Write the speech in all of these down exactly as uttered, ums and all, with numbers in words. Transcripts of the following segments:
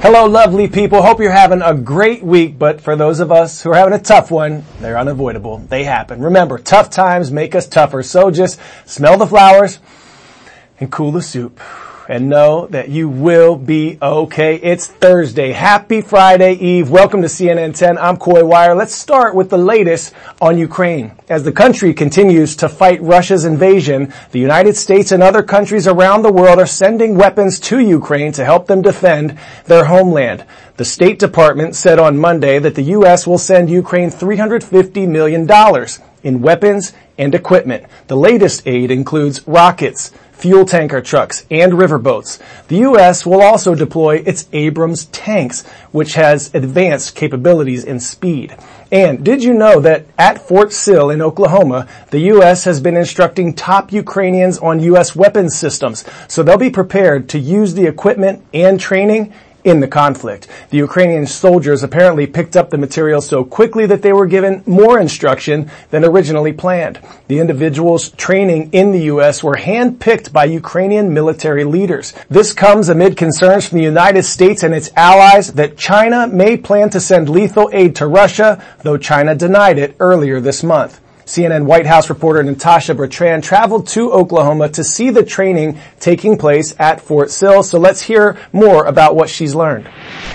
Hello, lovely people. Hope you're having a great week, but for those of us who are having a tough one, they're unavoidable. They happen. Remember, tough times make us tougher, so just smell the flowers and cool the soup. And know that you will be okay. It's Thursday. Happy Friday Eve. Welcome to C N N ten. I'm Coy Wire. Let's start with the latest on Ukraine. As the country continues to fight Russia's invasion, the United States and other countries around the world are sending weapons to Ukraine to help them defend their homeland. The State Department said on Monday that the U S will send Ukraine three hundred fifty million dollars in weapons and equipment. The latest aid includes rockets, fuel tanker trucks, and riverboats. The U S will also deploy its Abrams tanks, which has advanced capabilities and speed. And did you know that at Fort Sill in Oklahoma, the U S has been instructing top Ukrainians on U S weapons systems, so they'll be prepared to use the equipment and training in the conflict. The Ukrainian soldiers apparently picked up the material so quickly that they were given more instruction than originally planned. The individuals training in the U S were handpicked by Ukrainian military leaders. This comes amid concerns from the United States and its allies that China may plan to send lethal aid to Russia, though China denied it earlier this month. C N N White House reporter Natasha Bertrand traveled to Oklahoma to see the training taking place at Fort Sill. So let's hear more about what she's learned.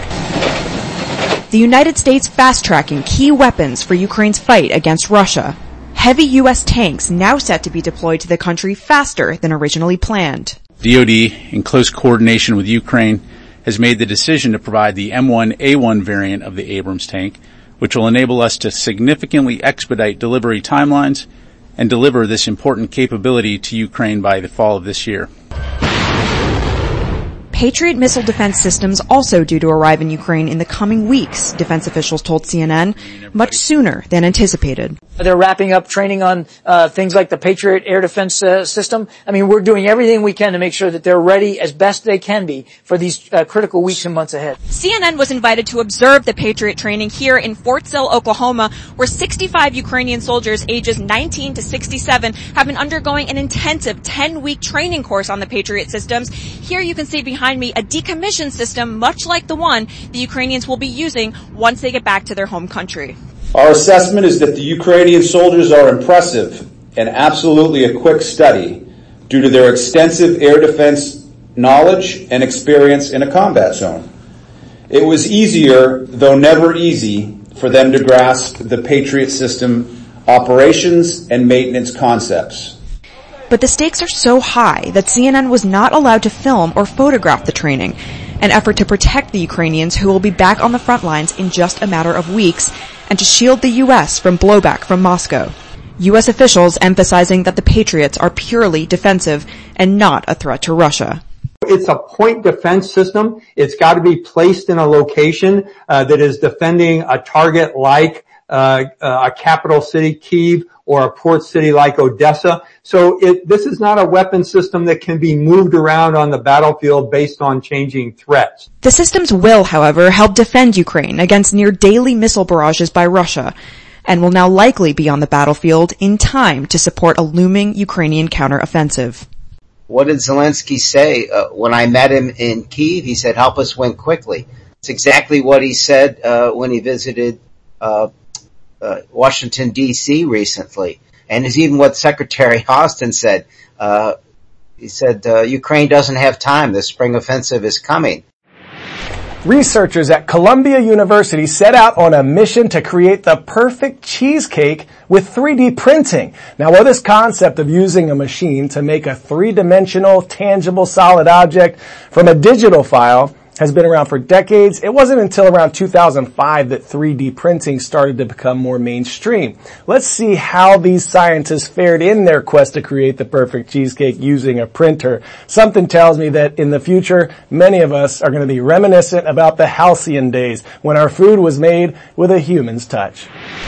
The United States fast-tracking key weapons for Ukraine's fight against Russia. Heavy U S tanks now set to be deployed to the country faster than originally planned. D O D, in close coordination with Ukraine, has made the decision to provide the M one A one variant of the Abrams tank, which will enable us to significantly expedite delivery timelines and deliver this important capability to Ukraine by the fall of this year. Patriot missile defense systems also due to arrive in Ukraine in the coming weeks, defense officials told C N N, much sooner than anticipated. They're wrapping up training on uh, things like the Patriot air defense uh, system. I mean, we're doing everything we can to make sure that they're ready as best they can be for these uh, critical weeks and months ahead. C N N was invited to observe the Patriot training here in Fort Sill, Oklahoma, where sixty-five Ukrainian soldiers ages nineteen to sixty-seven have been undergoing an intensive ten-week training course on the Patriot systems. Here you can see behind me a decommissioned system much like the one the Ukrainians will be using once they get back to their home country. Our assessment is that the Ukrainian soldiers are impressive and absolutely a quick study due to their extensive air defense knowledge and experience in a combat zone. It was easier, though never easy, for them to grasp the Patriot system operations and maintenance concepts. But the stakes are so high that C N N was not allowed to film or photograph the training, an effort to protect the Ukrainians who will be back on the front lines in just a matter of weeks, and to shield the U S from blowback from Moscow. U S officials emphasizing that the Patriots are purely defensive and not a threat to Russia. It's a point defense system. It's got to be placed in a location uh, that is defending a target like uh, uh, a capital city, Kyiv, or a port city like Odessa. So it, this is not a weapon system that can be moved around on the battlefield based on changing threats. The systems will, however, help defend Ukraine against near daily missile barrages by Russia, and will now likely be on the battlefield in time to support a looming Ukrainian counteroffensive. What did Zelensky say? Uh, when I met him in Kyiv, he said, help us win quickly. It's exactly what he said uh, when he visited uh Uh, Washington, D C recently. And it's even what Secretary Austin said. Uh, he said, uh, Ukraine doesn't have time. The spring offensive is coming. Researchers at Columbia University set out on a mission to create the perfect cheesecake with three D printing. Now, while this concept of using a machine to make a three-dimensional, tangible, solid object from a digital file has been around for decades, it wasn't until around two thousand five that three D printing started to become more mainstream. Let's see how these scientists fared in their quest to create the perfect cheesecake using a printer. Something tells me that in the future, many of us are going to be reminiscent about the halcyon days when our food was made with a human's touch.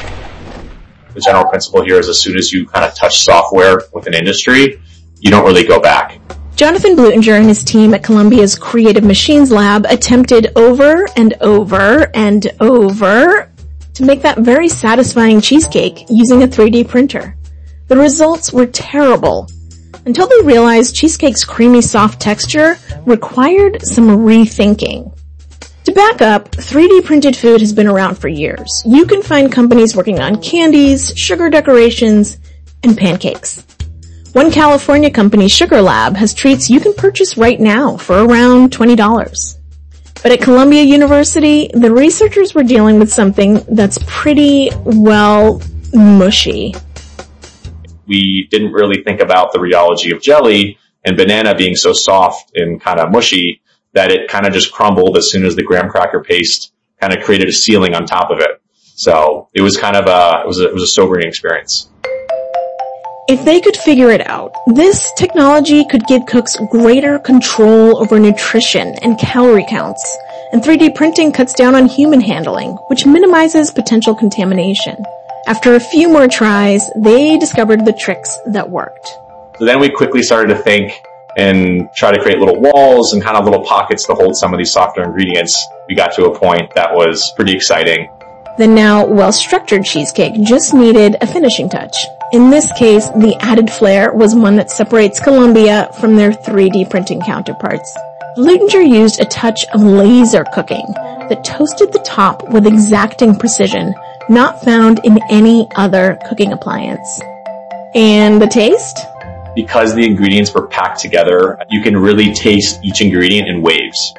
The general principle here is as soon as you kind of touch software with an industry, you don't really go back. Jonathan Blutinger and his team at Columbia's Creative Machines Lab attempted over and over and over to make that very satisfying cheesecake using a three D printer. The results were terrible, until they realized cheesecake's creamy soft texture required some rethinking. To To back up, three D printed food has been around for years. You can find companies working on candies, sugar decorations, and pancakes. One California company, Sugar Lab, has treats you can purchase right now for around twenty dollars. But at Columbia University, the researchers were dealing with something that's pretty, well, mushy. We didn't really think about the rheology of jelly and banana being so soft and kind of mushy that it kind of just crumbled as soon as the graham cracker paste kind of created a ceiling on top of it. So it was kind of a, it was a, it was a sobering experience. If they could figure it out, this technology could give cooks greater control over nutrition and calorie counts. And three D printing cuts down on human handling, which minimizes potential contamination. After a few more tries, they discovered the tricks that worked. So then we quickly started to think and try to create little walls and kind of little pockets to hold some of these softer ingredients. We got to a point that was pretty exciting. The now well-structured cheesecake just needed a finishing touch. In this case, the added flair was one that separates Columbia from their three D printing counterparts. Luttinger used a touch of laser cooking that toasted the top with exacting precision, not found in any other cooking appliance. And the taste? Because the ingredients were packed together, you can really taste each ingredient in waves.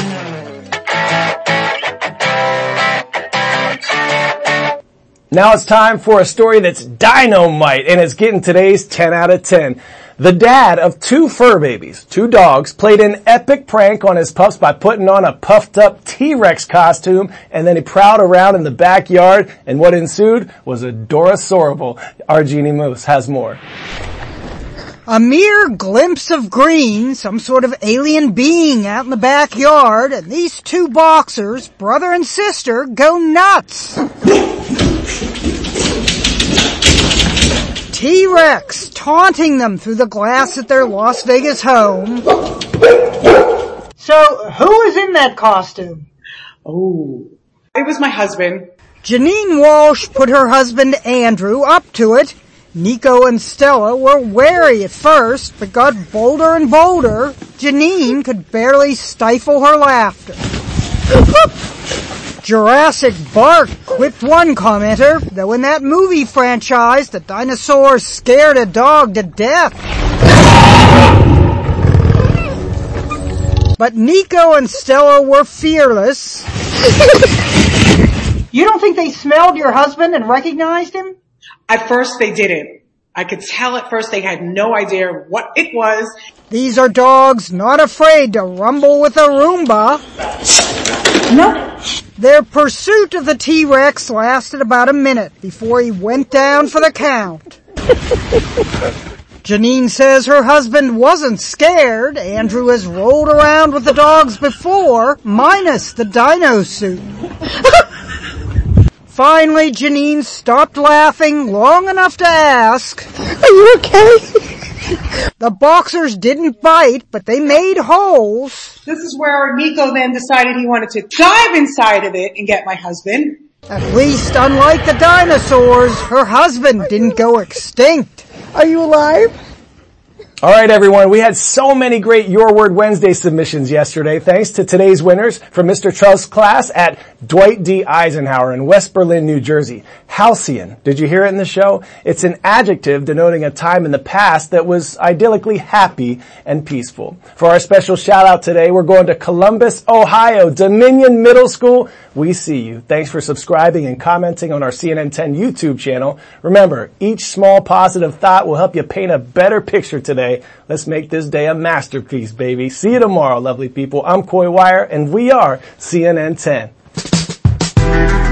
Now it's time for a story that's dynamite, and it's getting today's ten out of ten. The dad of two fur babies, two dogs, played an epic prank on his pups by putting on a puffed up T-Rex costume, and then he prowled around in the backyard, and what ensued was adorable. Our Jeannie Moose has more. A mere glimpse of green, some sort of alien being out in the backyard, and these two boxers, brother and sister, go nuts. T-Rex taunting them through the glass at their Las Vegas home. So, who is in that costume? Oh, it was my husband. Janine Walsh put her husband Andrew up to it. Nico and Stella were wary at first, but got bolder and bolder. Janine could barely stifle her laughter. Jurassic Bark quipped one commenter, though in that movie franchise, the dinosaurs scared a dog to death. But Nico and Stella were fearless. You don't think they smelled your husband and recognized him? At first they didn't. I could tell at first they had no idea what it was. These are dogs not afraid to rumble with a Roomba. No. Their pursuit of the T-Rex lasted about a minute before he went down for the count. Janine says her husband wasn't scared. Andrew has rolled around with the dogs before, minus the dino suit. Finally, Janine stopped laughing long enough to ask, "Are you okay?" The boxers didn't bite, but they made holes. This is where Nico then decided he wanted to dive inside of it and get my husband. At least, unlike the dinosaurs, her husband didn't go extinct. Are you alive? All right, everyone. We had so many great Your Word Wednesday submissions yesterday. Thanks to today's winners from Mister Trusk's class at Dwight D. Eisenhower in West Berlin, New Jersey. Halcyon. Did you hear it in the show? It's an adjective denoting a time in the past that was idyllically happy and peaceful. For our special shout out today, we're going to Columbus, Ohio, Dominion Middle School. We see you. Thanks for subscribing and commenting on our C N N ten YouTube channel. Remember, each small positive thought will help you paint a better picture today. Let's make this day a masterpiece, baby. See you tomorrow, lovely people. I'm Coy Wire, and we are C N N ten.